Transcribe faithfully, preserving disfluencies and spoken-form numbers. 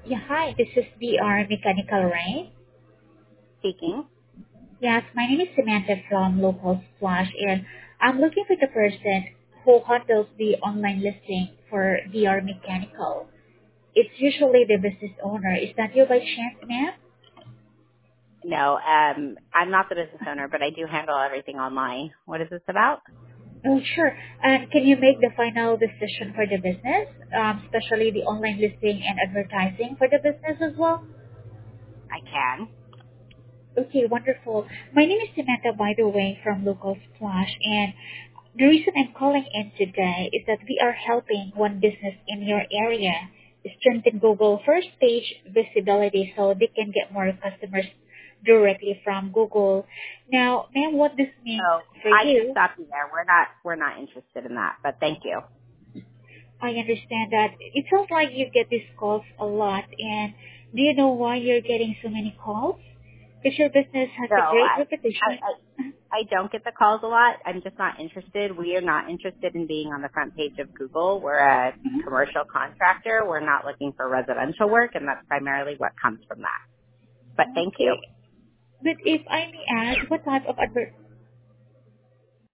Yeah, hi, this is V R Mechanical, right? Speaking. Yes, my name is Samantha from Local Splash, and I'm looking for the person who handles the online listing for V R Mechanical. It's usually the business owner. Is that you by chance, ma'am? No, um, I'm not the business owner, but I do handle everything online. What is this about? Oh, sure. And can you make the final decision for the business, um, especially the online listing and advertising for the business as well? I can. Okay, wonderful. My name is Samantha, by the way, from Local Splash, and the reason I'm calling in today is that we are helping one business in your area strengthen Google first page visibility so they can get more customers directly from Google. Now, ma'am, what this means So for I can you, stop you there. We're not we're not interested in that, but thank you. I understand that it sounds like you get these calls a lot, and do you know why you're getting so many calls? Because your business has No, a great I, I reputation. I I don't get the calls a lot. I'm just not interested. We are not interested in being on the front page of Google. We're a commercial contractor. We're not looking for residential work, and that's primarily what comes from that. But thank you. Okay. But if I may ask, what type of advert